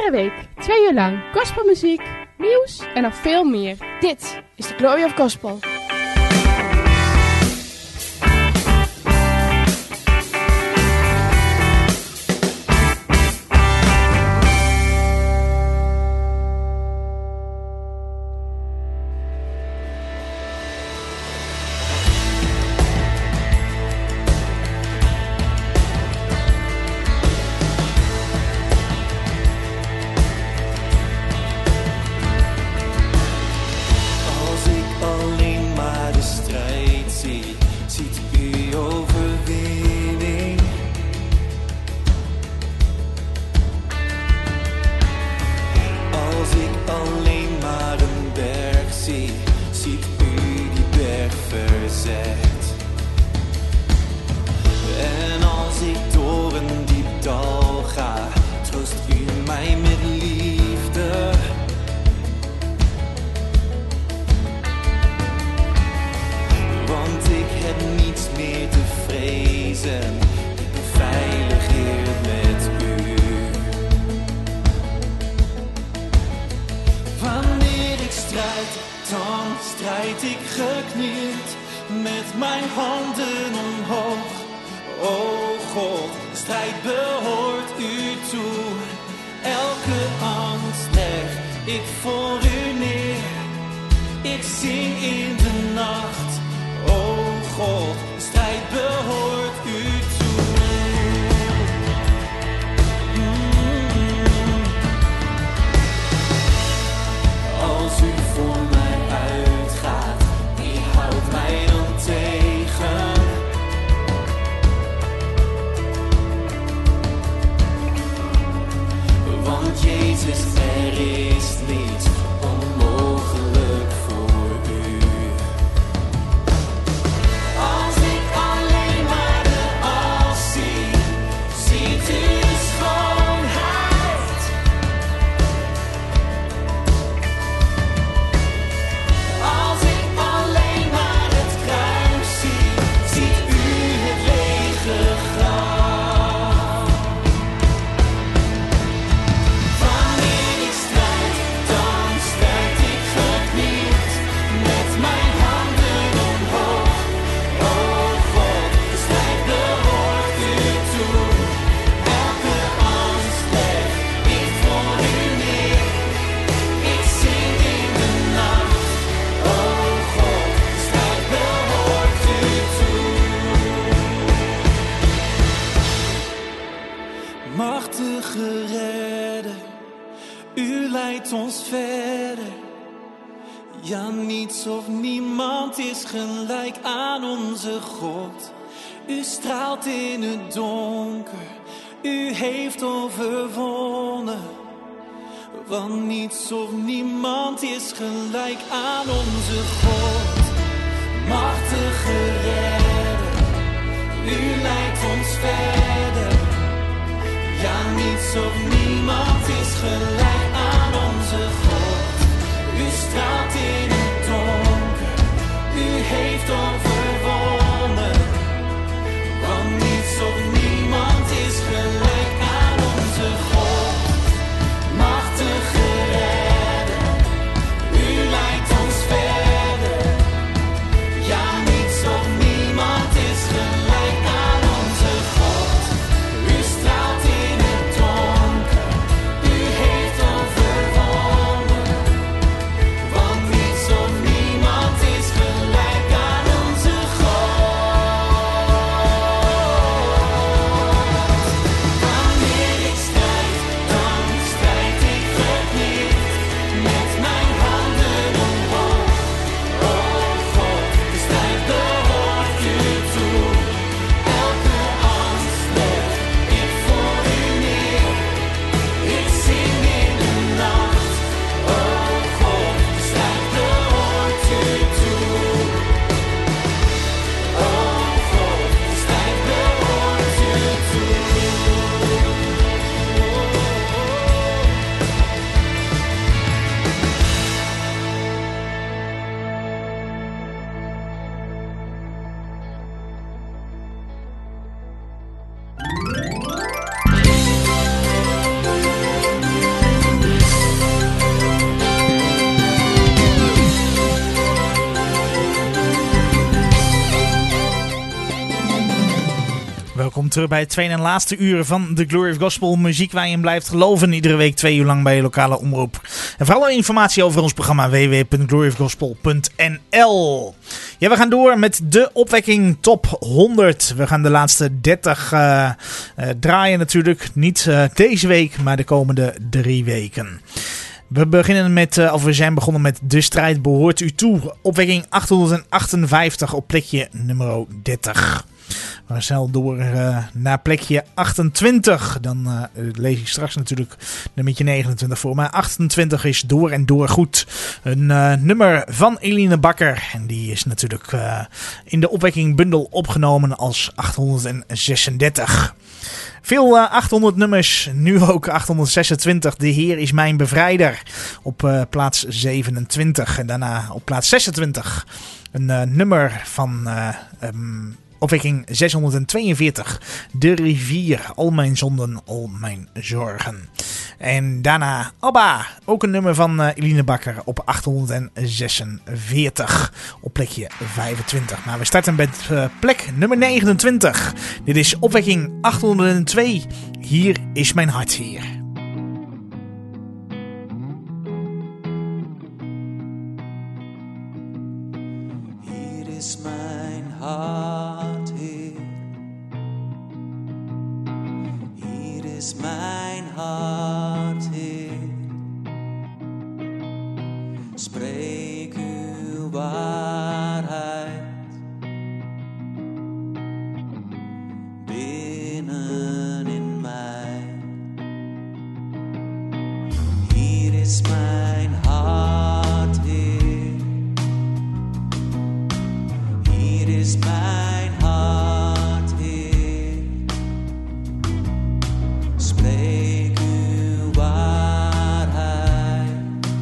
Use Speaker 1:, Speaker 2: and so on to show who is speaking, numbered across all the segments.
Speaker 1: Iedere week 2 uur lang gospelmuziek, nieuws
Speaker 2: en nog veel meer. Dit is de Glory of Gospel.
Speaker 3: Machtige redder, u leidt ons verder. Ja, niets of niemand is gelijk aan onze God. U straalt in het donker, u heeft overwonnen. Want niets of niemand is gelijk aan onze God. Machtige redder, u leidt ons verder. Ja, niets of niemand is gelijk aan onze God. U straalt in het donker, u heeft overwonnen. Want niets of niemand is gelijk aan onze God. Machtige redder, u leidt ons verder. Ja, niets of niemand is gelijk aan onze God. U straalt in het donker, u heeft
Speaker 4: Welkom terug bij het tweede en laatste uur van de Glory of Gospel. Muziek waar je in blijft geloven. Iedere week 2 uur lang bij je lokale omroep. En voor alle informatie over ons programma www.gloryofgospel.nl. Ja, we gaan door met de opwekking top 100. We gaan de laatste 30 draaien natuurlijk. Niet deze week, maar de komende 3 weken. We zijn begonnen met De Strijd Behoort U Toe. Opwekking 858 op plekje nummer 30. We gaan snel door naar plekje 28. Dan lees ik straks natuurlijk nummertje 29 voor. Maar 28 is Door en Door Goed. Een nummer van Eline Bakker. En die is natuurlijk in de opwekking bundel opgenomen als 836. Veel 800 nummers, nu ook 826. De Heer is mijn bevrijder op plaats 27. En daarna op plaats 26 een nummer van opwekking 642. De rivier, al mijn zonden, al mijn zorgen. En daarna Abba, ook een nummer van Eline Bakker op 846 op plekje 25. Maar we starten met plek nummer 29. Dit is opwekking 802. Hier is mijn hart, Heer.
Speaker 3: Hier is mijn hart, Heer. Hier is mijn hart, Heer. Spreek uw waarheid binnen in mij. Hier is mijn hart, Heer. Hier is mijn hart, Heer. Spreek uw waarheid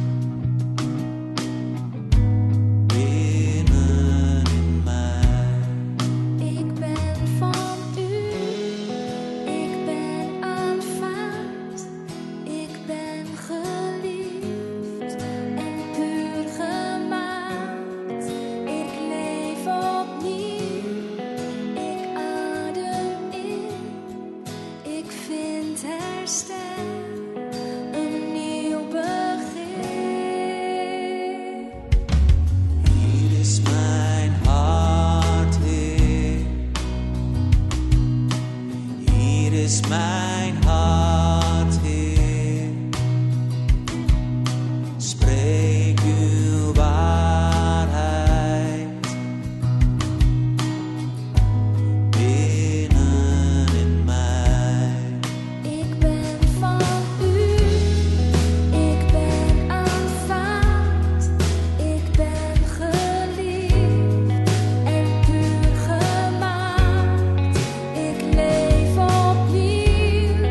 Speaker 3: binnen in mij.
Speaker 5: Ik ben van u, ik ben aanvaard, ik ben geliefd en puur gemaakt. Ik leef opnieuw, ik adem in, ik vind herstel, een nieuw begin.
Speaker 3: Hier is mijn hart, Heer. Hier is mijn hart, Heer. Spreek uw waarheid binnen in mij.
Speaker 5: Ik ben van u, ik ben aanvaard, ik ben geliefd en puur gemaakt. Ik leef opnieuw,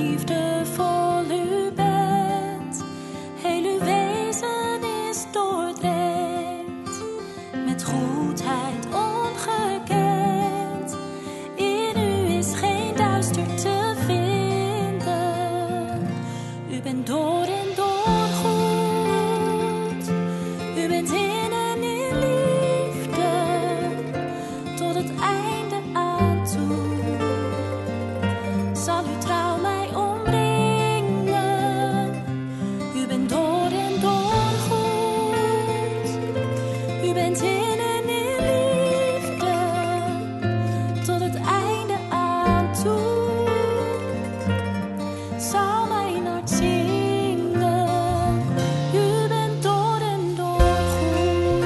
Speaker 5: liefdevol u bent. Heel uw wezen is doordrenkt met goedheid ongekend. In u is geen duister te vinden. U bent door en door goed. U bent in en in liefde tot het einde aan toe. Zal uw trouw mij omringen. U bent door en door goed. U bent in en in liefde tot het einde aan toe. Zal mijn hart zingen. U bent door en door goed.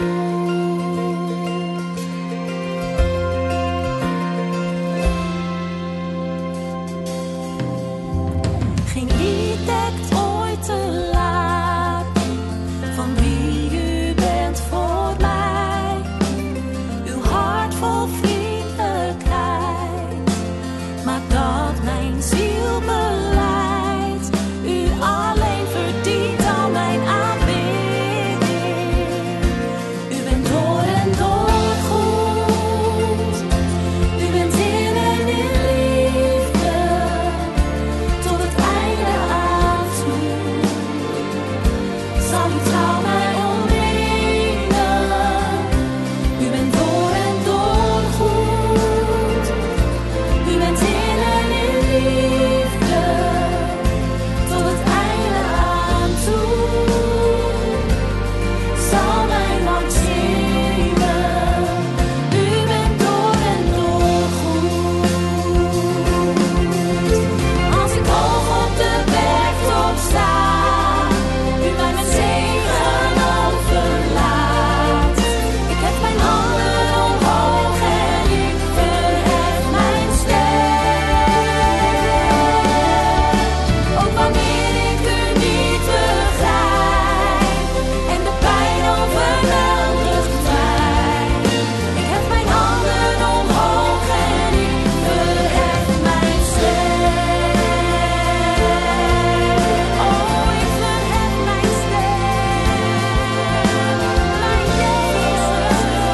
Speaker 5: Geen lied dekt ooit te laat van wie u bent voor mij. Uw hart vol vriendelijkheid maakt dat mijn ziel beleidt. U alleen verdient al mijn aanbidding. U bent door en door goed. U bent in en in liefde tot het einde aan toe. Zal uw trouw mij omringen. U bent door en door goed. U bent in en in liefde tot het einde aan toe. Zal mijn hart zingen. U bent door en door goed. Als ik hoog op de bergtop sta, u mij met zegen overlaat. Ik heb mijn handen omhoog en ik verhef mijn stem. Ook wanneer ik u niet begrijp en de pijn overweldigt mij. Ik heb mijn handen omhoog en ik verhef mijn stem. Oh, ik verhef mijn stem. Mijn Jezus.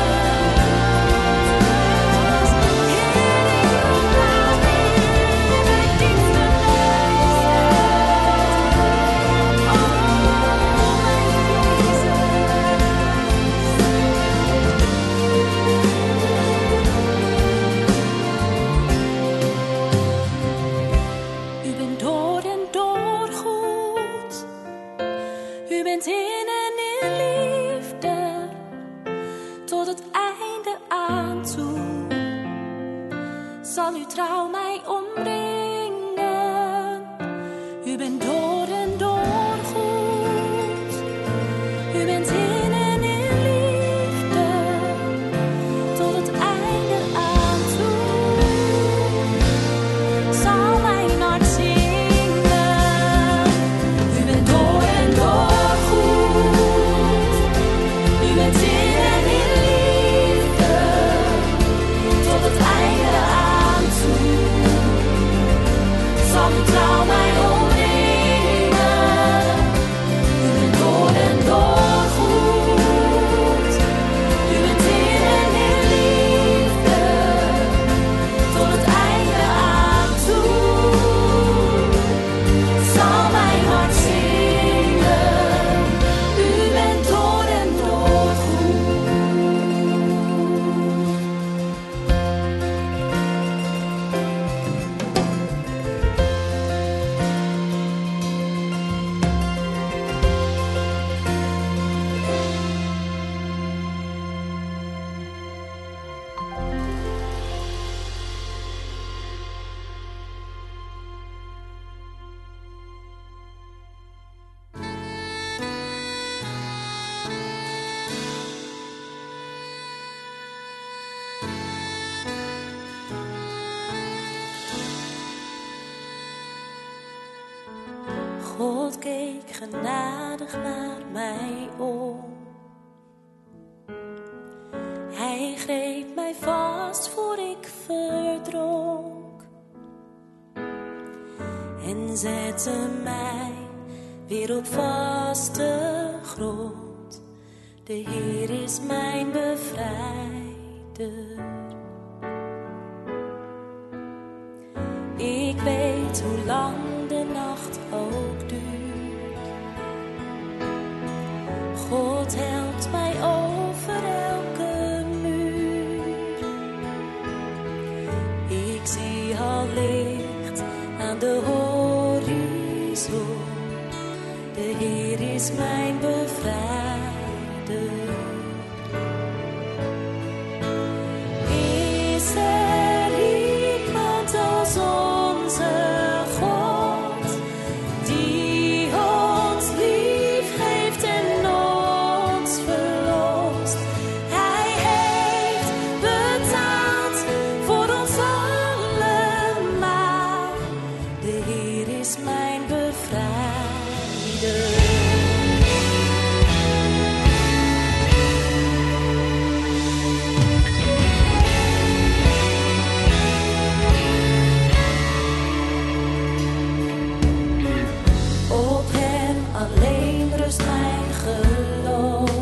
Speaker 5: U bent door en door goed. U bent in en in liefde tot het einde aan toe. Zal uw trouw mij omringen. U bent door en door goed. U bent in en in liefde tot het einde aan toe. Zal mijn hart zingen. U bent door en door goed. U bent in en in liefde tot het einde aan toe. Zal uw trouw mij omringen. U bent door en door goed. U bent in en in liefde tot het einde aan toe. Zal mijn hart zingen. U bent door en door goed. God keek genadig naar mij om. Hij greep mij vast voor ik verdronk. En zette mij weer op vaste grond. De Heer is mijn bevrijder. Ik weet hoe lang de nacht ook duurt. God helpt mij over elke muur. Ik zie al licht aan de horizon. De Heer is mijn bevrijder. Is er iemand als onze God, die ons lief heeft en ons verlost? Hij heeft betaald voor ons allemaal. De Heer is mijn bevrijder. Op hem alleen rust mijn geloof.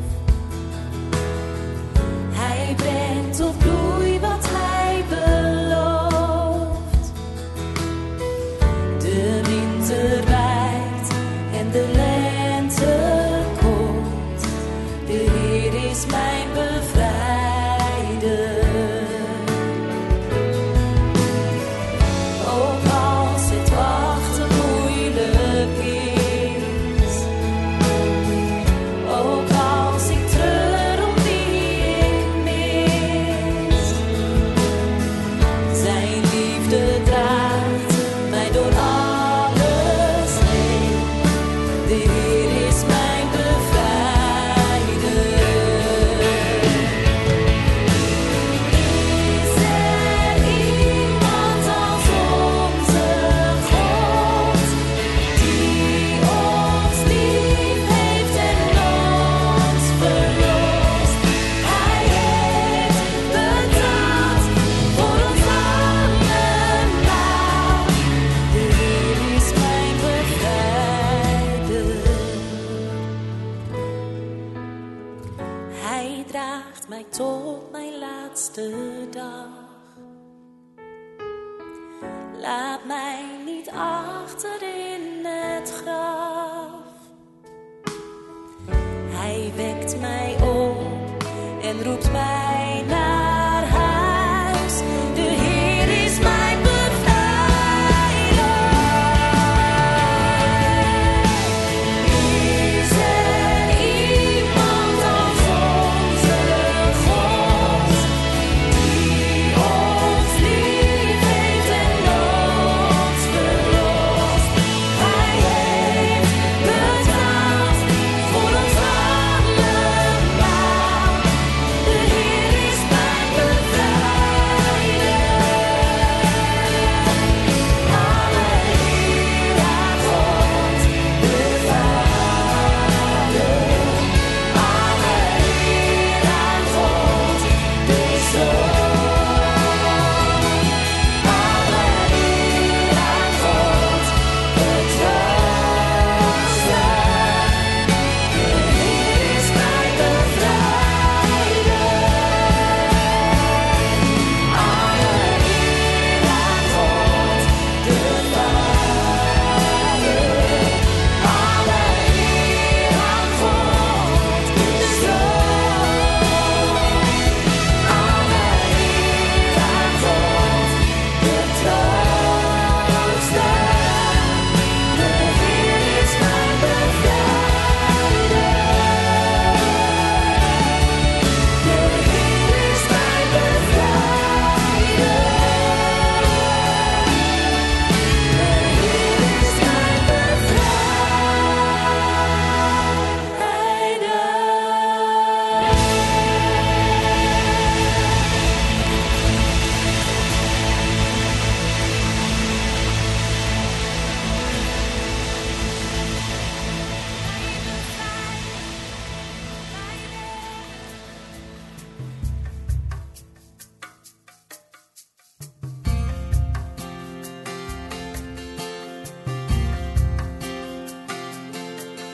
Speaker 5: Hij brengt tot bloei wat hij belooft. De winter wijkt en de lente komt. De Heer is mijn bevrijder. Ook als het wachten moeilijk is, ook als ik treur om wie ik mis, zijn liefde draagt mij door alles heen. De Heer is mijn bevrijder. Is er iemand als onze God, die ons lief heeft en ons verlost? Hij heeft betaald voor ons allemaal. De Heer is mijn bevrijder. Hij draagt mij tot mijn laatste dag. Laat mij niet achter in het graf. Hij wekt mij op en roept mij naar huis. De Heer is mijn bevrijder. Is er iemand als onze God, die ons lief heeft en ons verlost? Hij heeft betaald voor ons allemaal.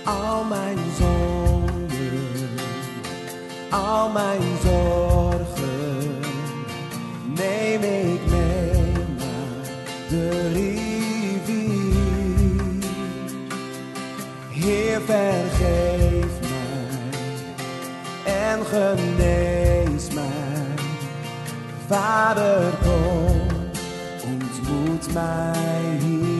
Speaker 6: Al mijn zonden, al mijn zorgen, neem ik mee naar de rivier. Heer, vergeef mij en genees mij. Vader, kom, ontmoet mij hier.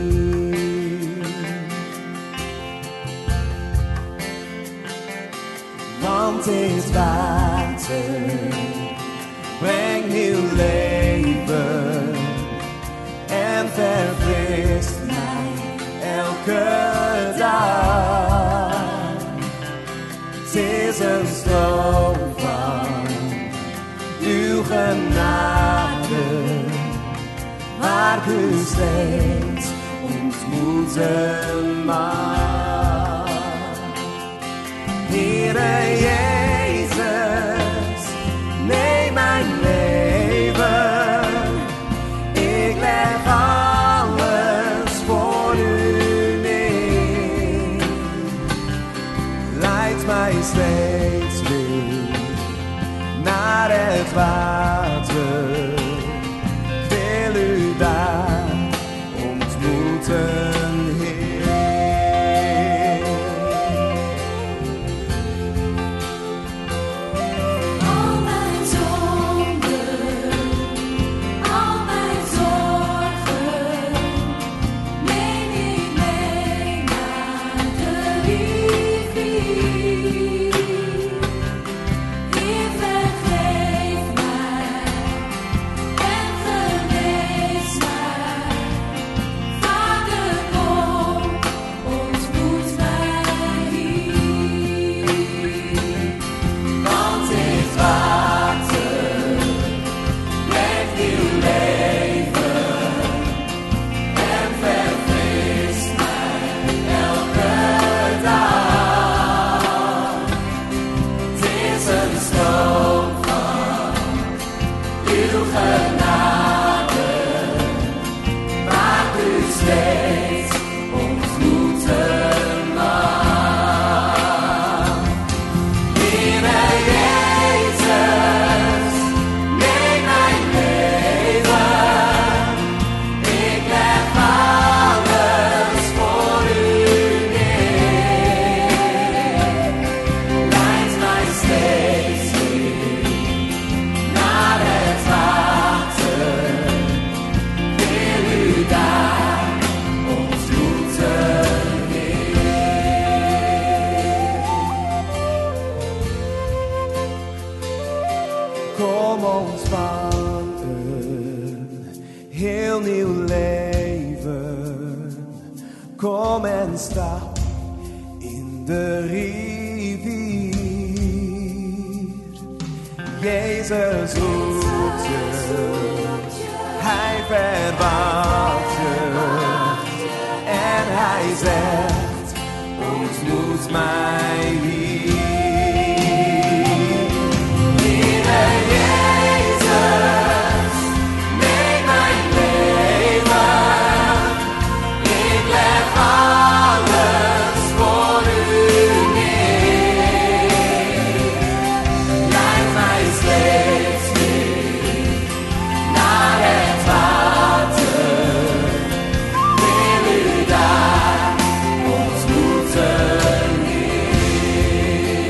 Speaker 6: Want dit water brengt nieuw leven en verfrist mij elke dag. Het is een stroom van uw genade, waar ik u steeds ontmoeten mag. Heere Jezus, neem mijn leven. Ik leg alles voor u neer. Leid mij steeds weer naar het water. Ik wil u daar ontmoeten, Heer.
Speaker 5: Al mijn zonden, al mijn zorgen, neem ik mee naar de rivier. Heer, vergeef mij en genees mij. Vader, kom, ontmoet mij hier. Want dit water brengt nieuw leven en verfrist mij elke dag. Het is een stroom van uw genade, waar u steeds ontmoeten mag. Heere Jezus, neem mijn leven. Ik leg alles voor u neer. Leid mij steeds weer naar het water. Wil u daar ontmoeten,
Speaker 6: Kom ontvang een heel nieuw leven. Kom en stap in de rivier. Jezus roept je, hij verwacht je. En hij zegt, ontmoet mij hier. Heere Jezus, neem mijn leven. Ik leg alles voor u neer. Leid mij steeds weer naar het water. Wil u daar ontmoeten, Heer.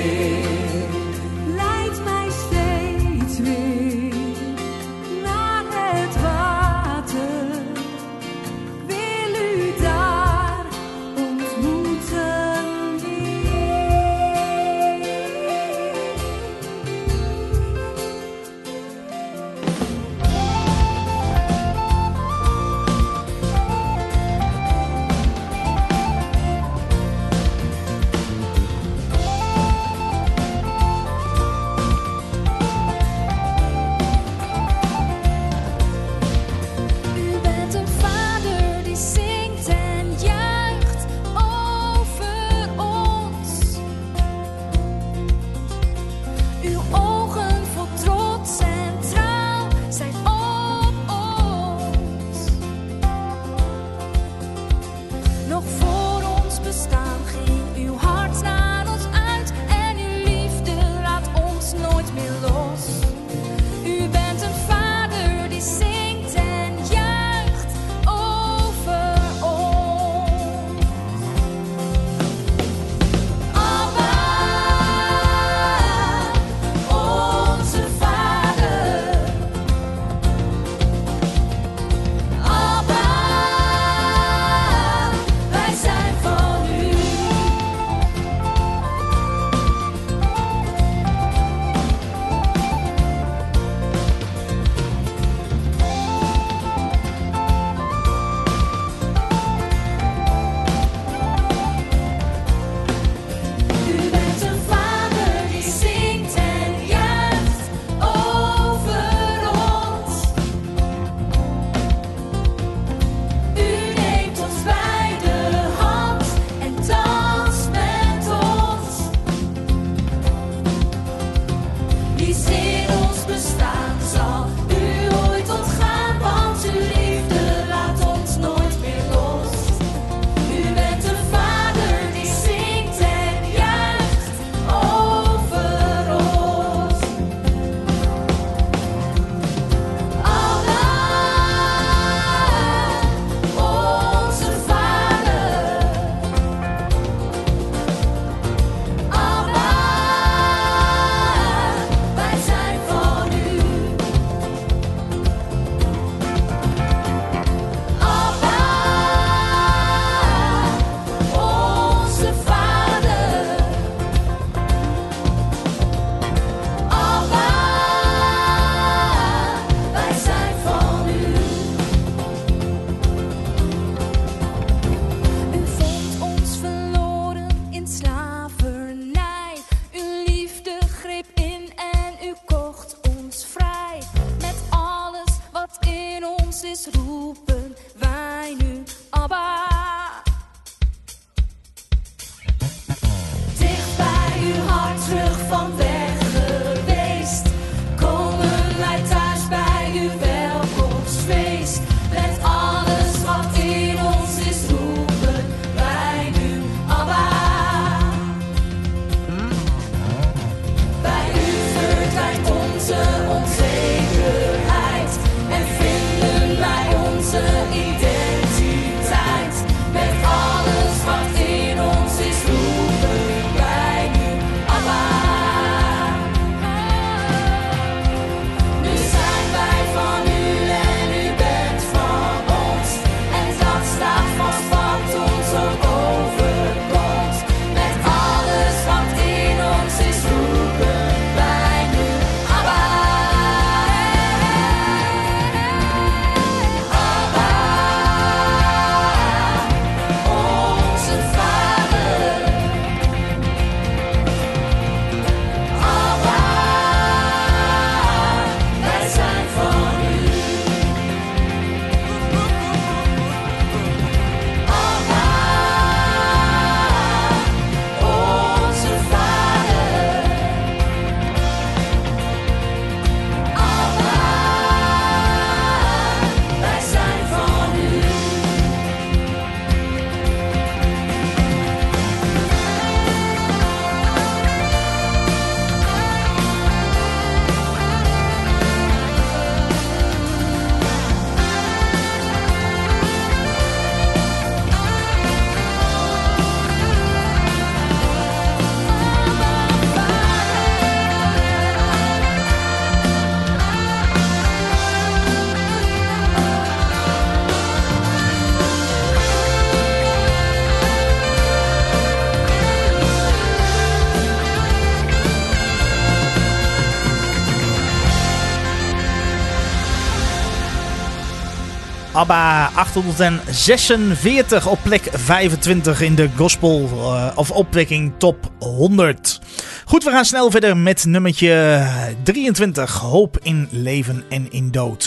Speaker 4: ABBA 846 op plek 25 in de Gospel of Opwekking Top 100. Goed, we gaan snel verder met nummertje 23. Hoop in leven en in dood.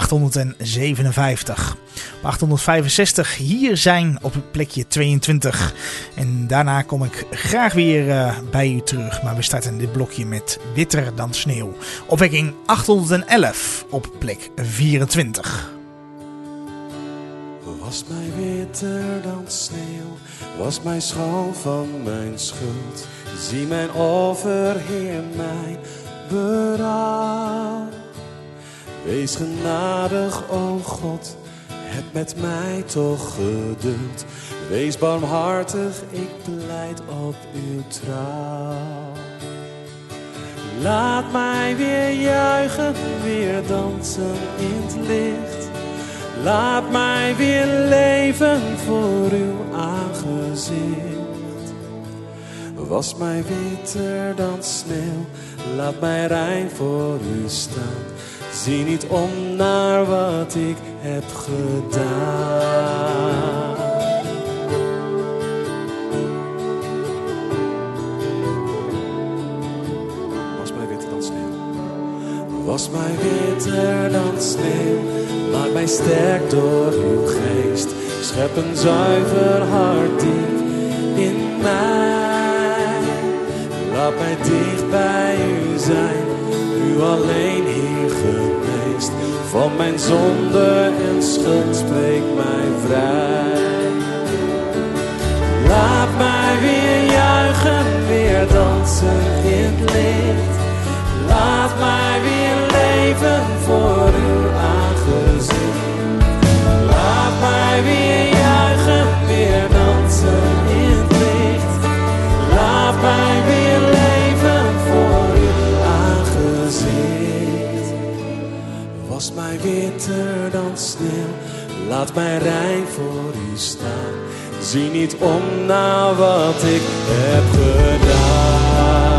Speaker 4: 857. Op 865 hier zijn op het plekje 22. En daarna kom ik graag weer bij u terug. Maar we starten dit blokje met Witter dan sneeuw. Opwekking 811 op plek 24.
Speaker 7: Was mij witter dan sneeuw, was mij schoon van mijn schuld. Zie mijn offer, Heer, mijn berouw. Wees genadig, o God, heb met mij toch geduld. Wees barmhartig, ik pleit op uw trouw. Laat mij weer juichen, weer dansen in het licht. Laat mij weer leven voor uw aangezicht. Was mij witter dan sneeuw, laat mij rein voor u staan. Zie niet om naar wat ik heb gedaan. Was mij witter dan sneeuw, was mij witter dan sneeuw. Maak mij sterk door uw geest. Schep een zuiver hart diep in mij. Laat mij dicht bij u zijn. U alleen, Heer, geneest. Van mijn zonde en schuld spreek mij vrij. Laat mij weer juichen, weer dansen in het licht. Laat mij weer leven voor uw aangezicht. Laat mij weer juichen, weer dansen in het licht. Laat mij weer leven voor uw aangezicht. Was mij witter dan sneeuw, laat mij rein voor u staan. Zie niet om naar wat ik heb gedaan.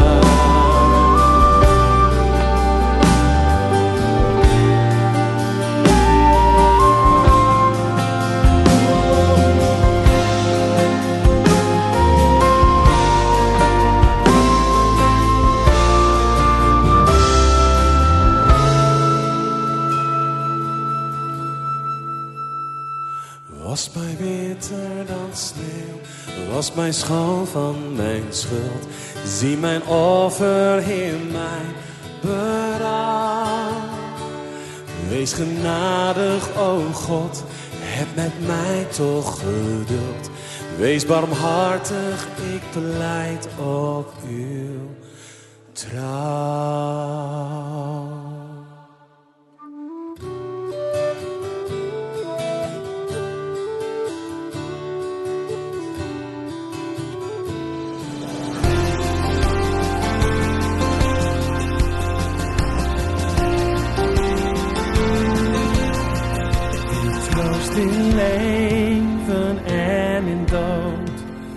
Speaker 7: Was mij witter dan sneeuw, was mij schoon van mijn schuld. Zie mijn offer, Heer, mijn berouw. Wees genadig, o God, heb met mij toch geduld. Wees barmhartig, ik pleit op uw trouw.
Speaker 6: In leven en in dood.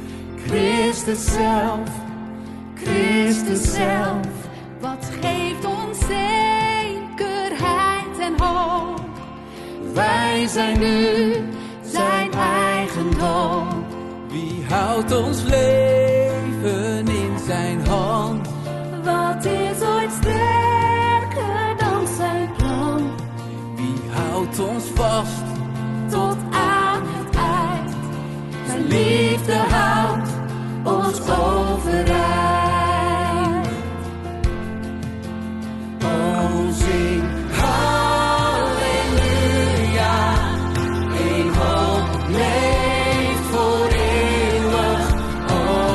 Speaker 5: Christus zelf, wat geeft ons zekerheid en hoop. Wij zijn nu zijn eigendom.
Speaker 8: Wie houdt ons leven in zijn hand?
Speaker 5: Wat is ooit sterker dan zijn plan?
Speaker 8: Wie houdt ons vast?
Speaker 5: Tot aan het eind. Zijn liefde houdt ons overeind.
Speaker 8: O, zing halleluja. Eén hoop leeft voor eeuwig. O,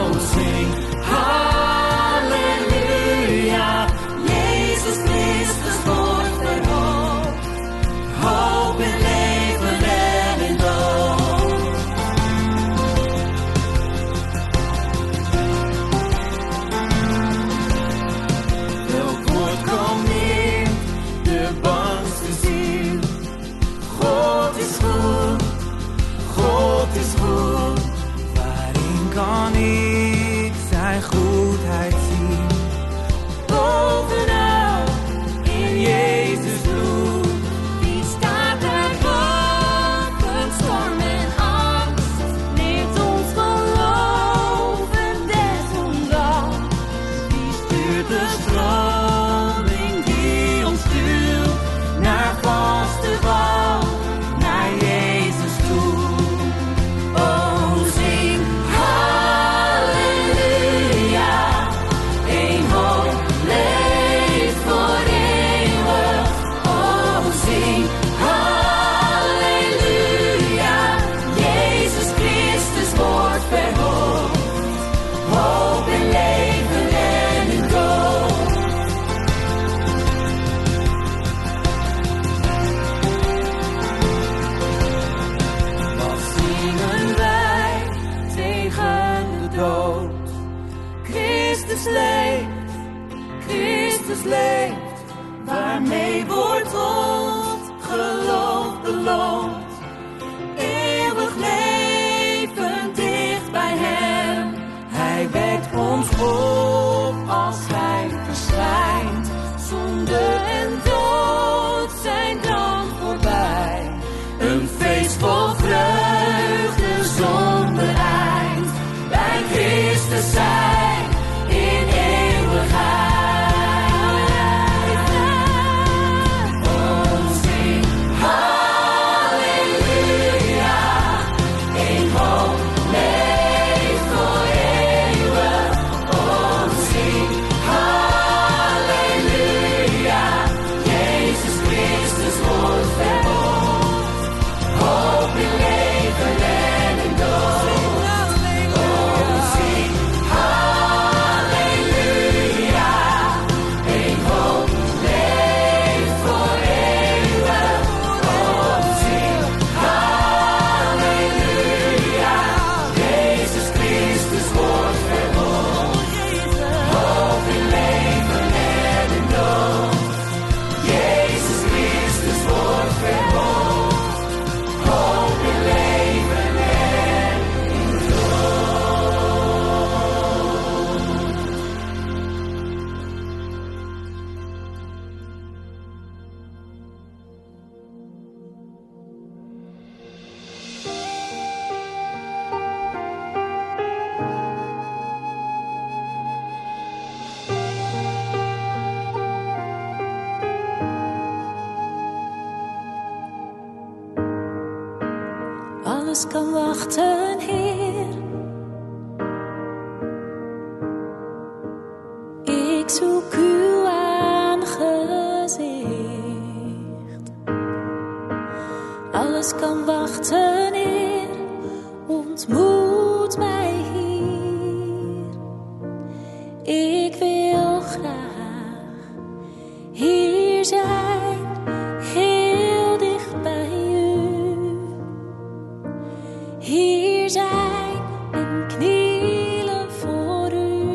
Speaker 8: Christus leeft, waarmee wordt tot geloof beloond. Eeuwig leven dicht bij hem, hij wekt ons op als hij verschijnt. Zonde en dood zijn dan voorbij, een feest vol vreugde zonder eind. Bij Christus zijn in eeuwigheid. Oh, zing halleluja, in hoop leeft voor eeuwen. Oh, zing halleluja, Jezus Christus wordt verhoogd. Hoop in leven en in dood. Oh, zing halleluja, in hoop leeft voor eeuwen. Oh, zing halleluja, Jezus Christus wordt verhoogd. Hoop in leven en in dood. Jezus Christus wordt verhoogd. Hoop in leven en in
Speaker 5: Alles kan wachten, Heer. Ik zoek uw aangezicht. Alles kan wachten, Heer. Ontmoet mij hier. Ik wil graag hier zijn, heel dicht bij u. Hier zijn en knielen voor u.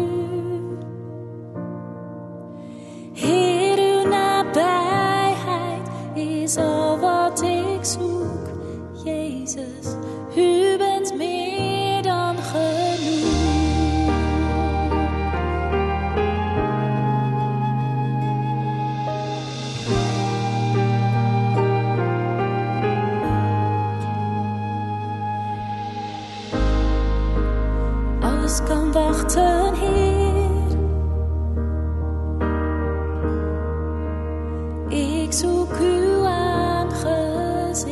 Speaker 5: Heer, uw nabijheid is al wat ik zoek. Jezus, u bent meer dan genoeg. Alles kan wachten, Heer. Ik zoek uw aangezicht.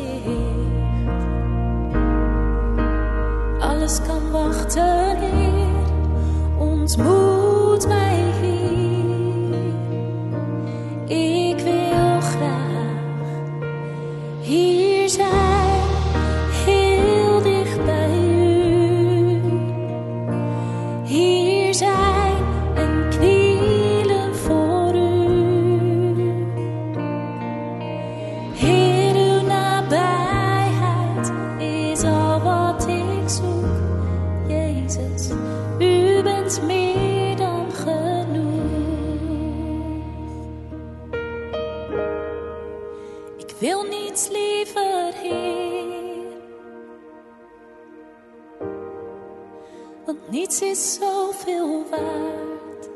Speaker 5: Alles kan wachten, Heer. Ontmoet mij hier. Ik wil graag hier zijn, heel dicht bij u. Hier zijn en knielen voor u. Heer, uw nabijheid is al wat ik zoek. Jezus, u bent meer dan genoeg. Ik wil niets liever, Heer, want niets is zoveel waard.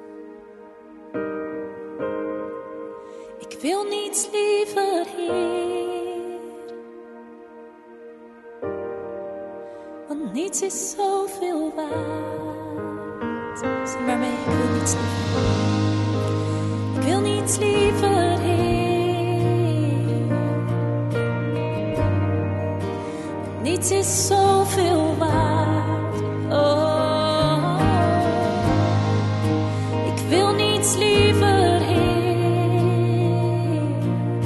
Speaker 5: Ik wil niets liever, Heer, want niets is zoveel waard. Zing maar mee, ik wil niets liever. Ik wil niets liever, Heer, want niets is zoveel waard. Oh, ik wil niets liever, Heer,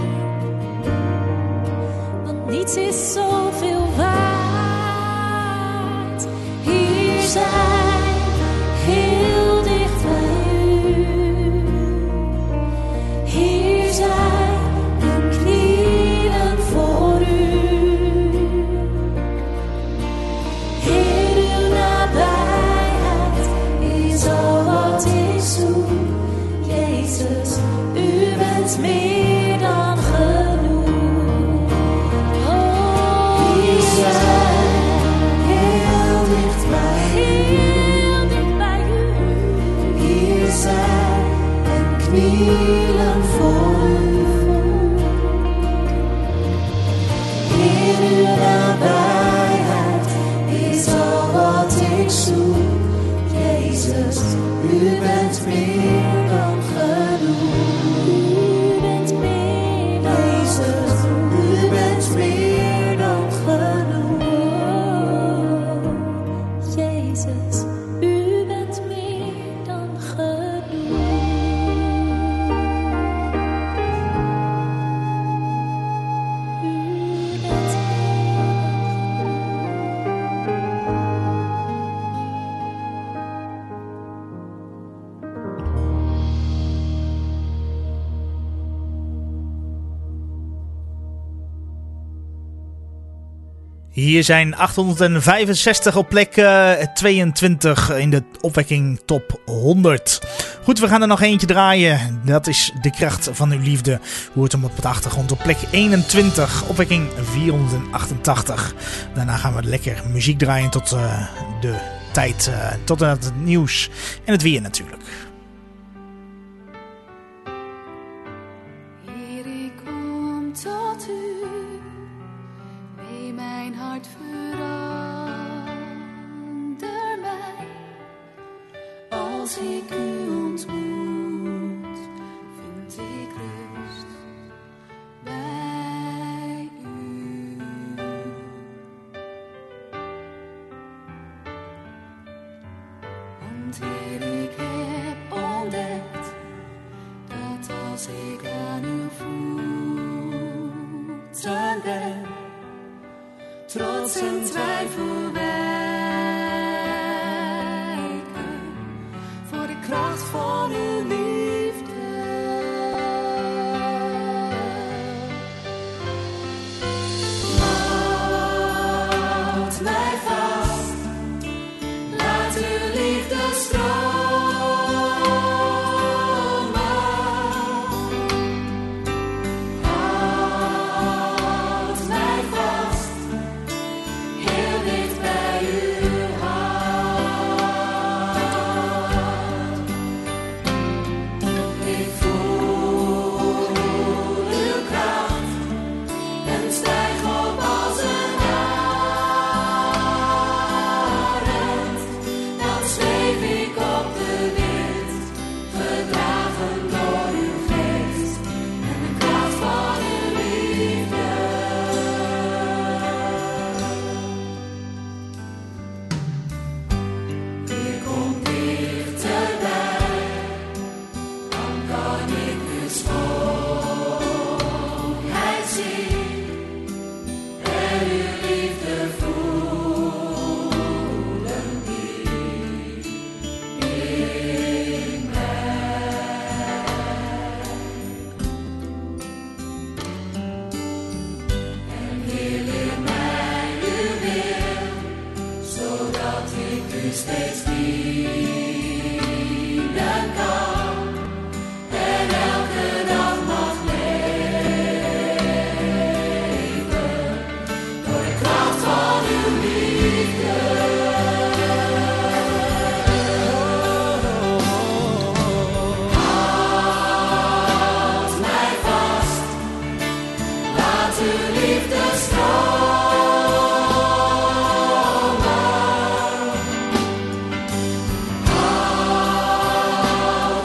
Speaker 5: want niets is zoveel waard. Hier zijn, heel dicht bij u. Hier zijn en knielen voor u. Heer, uw nabijheid is al wat ik zoek. Jezus, zielen voor u vol. In uw nabijheid is al wat ik zoek. Jezus, u bent meer dan genoeg. U bent meer dan Jezus, u bent meer dan genoeg. Jezus, u bent meer dan genoeg. U bent
Speaker 4: Hier zijn 865 op plek 22 in de opwekking top 100. Goed, we gaan er nog eentje draaien. Dat is De Kracht van Uw Liefde. Hoort hem op de achtergrond op plek 21, opwekking 488. Daarna gaan we lekker muziek draaien tot de tijd, tot het nieuws en het weer natuurlijk.
Speaker 5: Heer, ik kom tot u, neem mijn hart, verander mij. Als ik u ontmoet, vind ik rust bij u. Want Heer, ik heb ontdekt dat als ik aan uw voeten ben, trots en twijfel wijken voor de kracht van uw liefde. Houd mij vast, laat uw liefde stromen. Houd mij vast, heel dicht bij uw hart. Ik voel uw kracht en stijg op als een arend. Dan zweef ik op de wind, gedragen door uw geest en de kracht van uw liefde. Hier komt dichterbij, dan kan ik uw schoonheid zien en uw liefde voelen diep in mij. En Heer, leer mij uw wil, zodat ik u steeds dienen kan en elke dag mag leven door de kracht van uw liefde. Houd mij vast, laat uw liefde stromen. Houd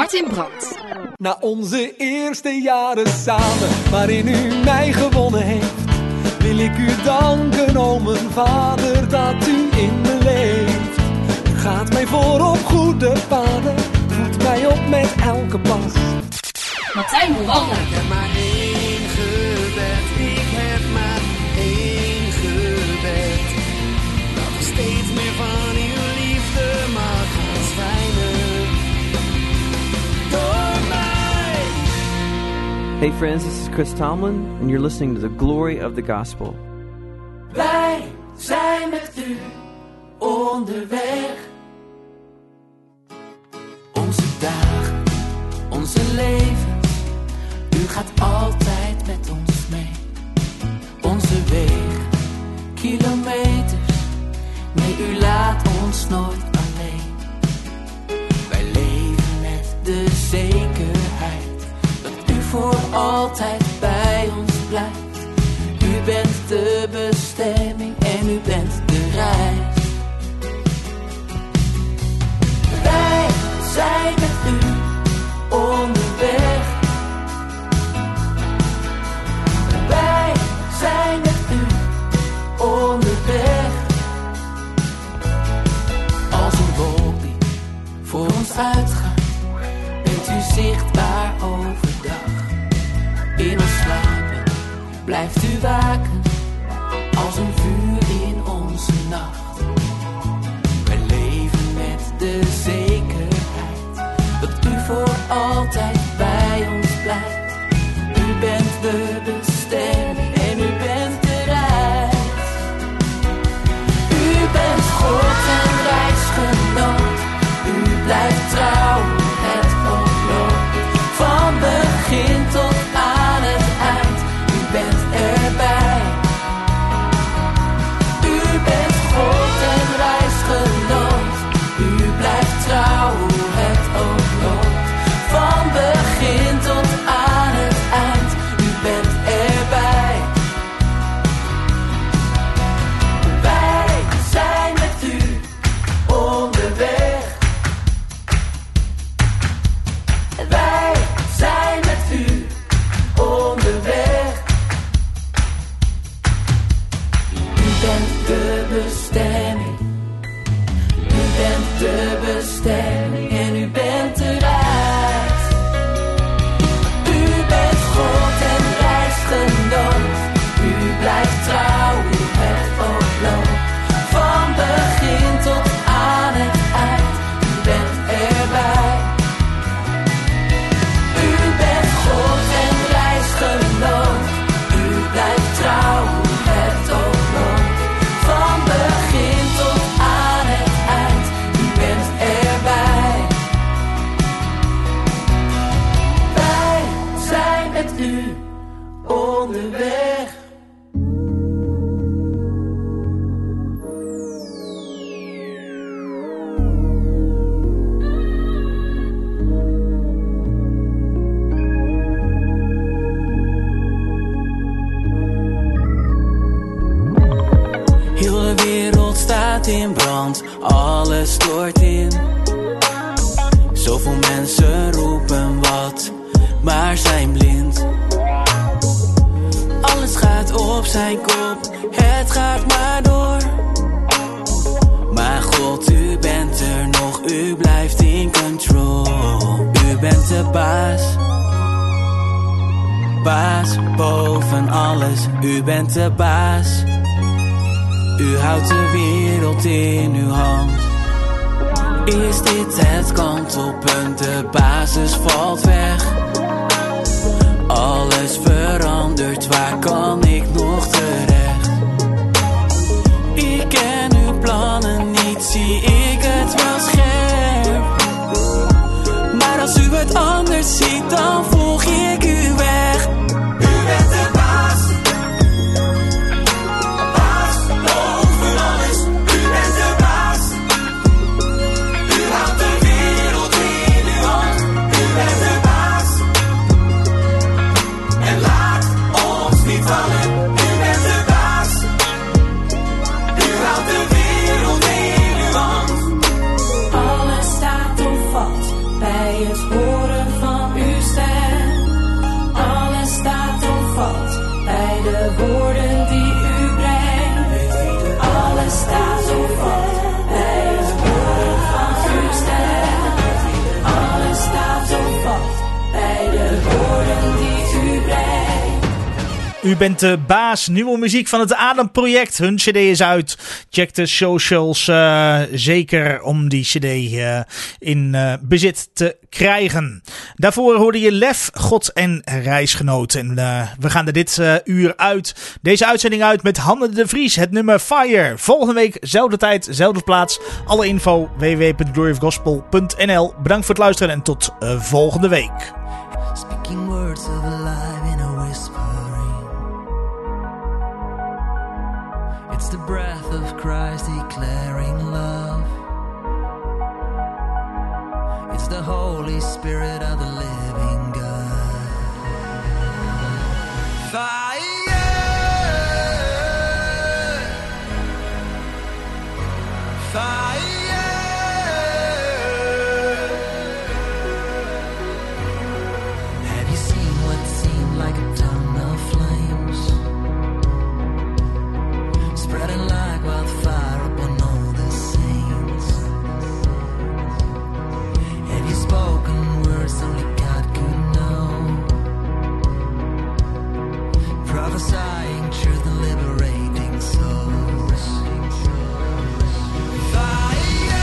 Speaker 9: Martin Brandt.
Speaker 10: Na onze eerste jaren samen, waarin u mij gewonnen heeft, wil ik u danken, o mijn vader, dat u in me leeft. U gaat mij voor op goede paden, voedt mij op met elke pas.
Speaker 9: Martijn Hollander.
Speaker 10: Ik heb maar één gebed, ik heb maar één gebed. Dat er steeds meer van uw liefde mag gaan schijnen door mij.
Speaker 11: Hey friends, this is Chris Tomlin and you're listening to the Glory of the Gospel.
Speaker 8: Wij zijn met u onderweg. Onze dagen, onze levens, u gaat altijd met ons mee. Onze wegen, kilometers, nee, u laat ons nooit alleen. Wij leven met de zekerheid dat u voor altijd bij ons blijft. U bent de bestemming en u bent de reis. Wij zijn met u onderweg. Wij zijn met u onderweg. Als een wolk die voor ons uitgaat, bent u zichtbaar overdag. In ons slapen blijft u waken, als een vuur in onze nacht. Wij leven met de zekerheid dat u voor altijd bij ons blijft. U bent de bestemming en u bent de reis. U bent God en reisgenoot. U blijft trouw, het ontloopt. Van begin tot aan het eind. U bent erbij. U bent God en reisgenoot. U blijft trouw, het ontloopt. Van begin tot aan het eind. U bent erbij. Wij zijn met u onderweg. Wij zijn met u onderweg. U bent de bestemming. U bent de bestemming en u bent de reis. U bent God en reisgenoot. U blijft trouw, het oploopt. Van begin tot aan het eind. U bent erbij. U bent God en reisgenoot. U blijft trouw, het oploopt. Van begin tot aan het eind. U bent erbij. Wij zijn met u onderweg. Heel de wereld staat in brand, alles stort in. Zoveel mensen roepen wat, maar zijn blind. Alles gaat op zijn kop, het gaat maar door. Maar God, u bent er nog, u blijft in control. U bent de baas, baas boven alles. U bent de baas. U houdt de wereld in uw hand. Is dit het kantelpunt? De basis valt weg. Alles verandert, waar kan ik nog terecht? Ik ken uw plannen niet, zie ik het wel scherp. Maar als u het anders ziet, dan volg ik u weg. U bent de baas. U houdt de wereld in uw hand. U bent de baas.
Speaker 4: U bent de baas. Nieuwe muziek van het Adem-project. Hun cd is uit. Check de socials zeker om die cd in bezit te krijgen. Daarvoor hoorde je Lef, God en Reisgenoot. En we gaan er dit uur uit. Deze uitzending uit met Hanne de Vries. Het nummer Fire. Volgende week, zelfde tijd, zelfde plaats. Alle info www.gloryofgospel.nl. Bedankt voor het luisteren en tot volgende week.
Speaker 12: Speaking words of life in a whispering. It's the breath of Christ declaring love. It's the Holy Spirit of the living God. Fire! Fire! Have you seen what seemed like a tongue of flames? Spreading like wildfire upon all the saints. Have you spoken words only God could know? Prophesying truth and liberating souls. Fire!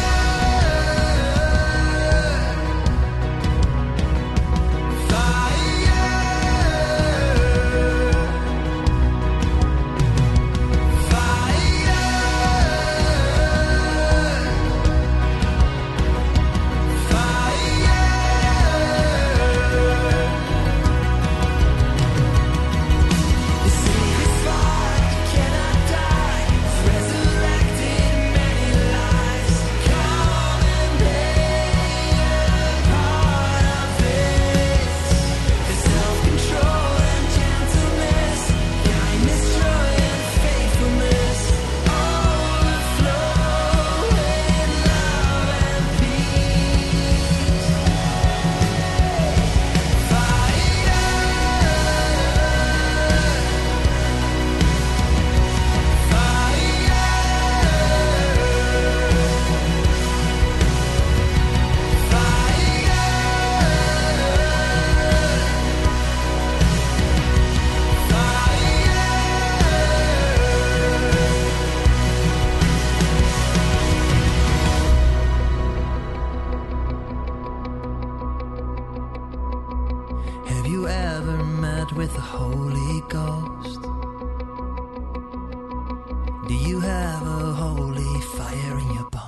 Speaker 12: Have you ever met with the Holy Ghost? Do you have a holy fire in your body?